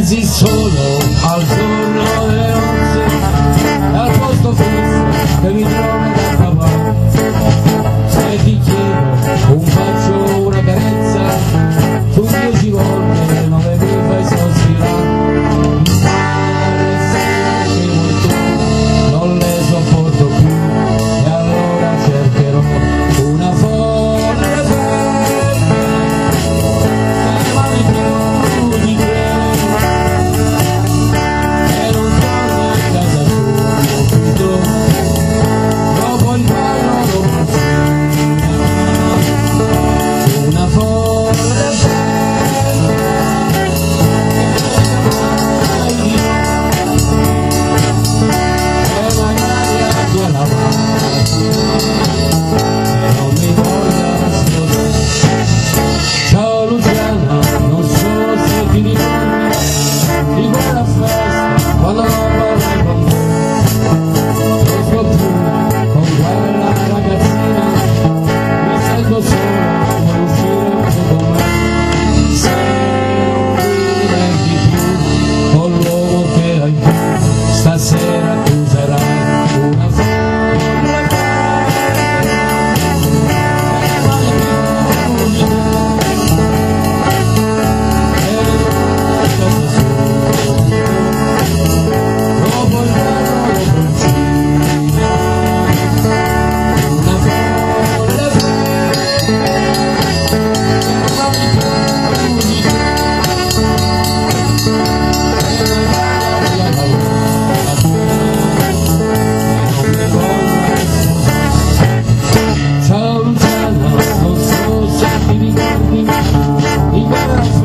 pensi solo al giorno delle nozze, al posto fisso che mi trovo da papà. Se ti chiedo un bacio, una carezza, tu 10 volte 9 mi fai sospirare. Non le sopporto più e allora cercherò una forma che vale più di te, e non torno a casa subito dopo il ballo una forma quando non parlai con te, non sto più con quella ragazzina, mi sento solo, vuoi uscire con me, se non mi diverti più con l'uomo che hai tu, stasera tu sarai una forma. Ciao Luciana, non so se ti ricordi di quella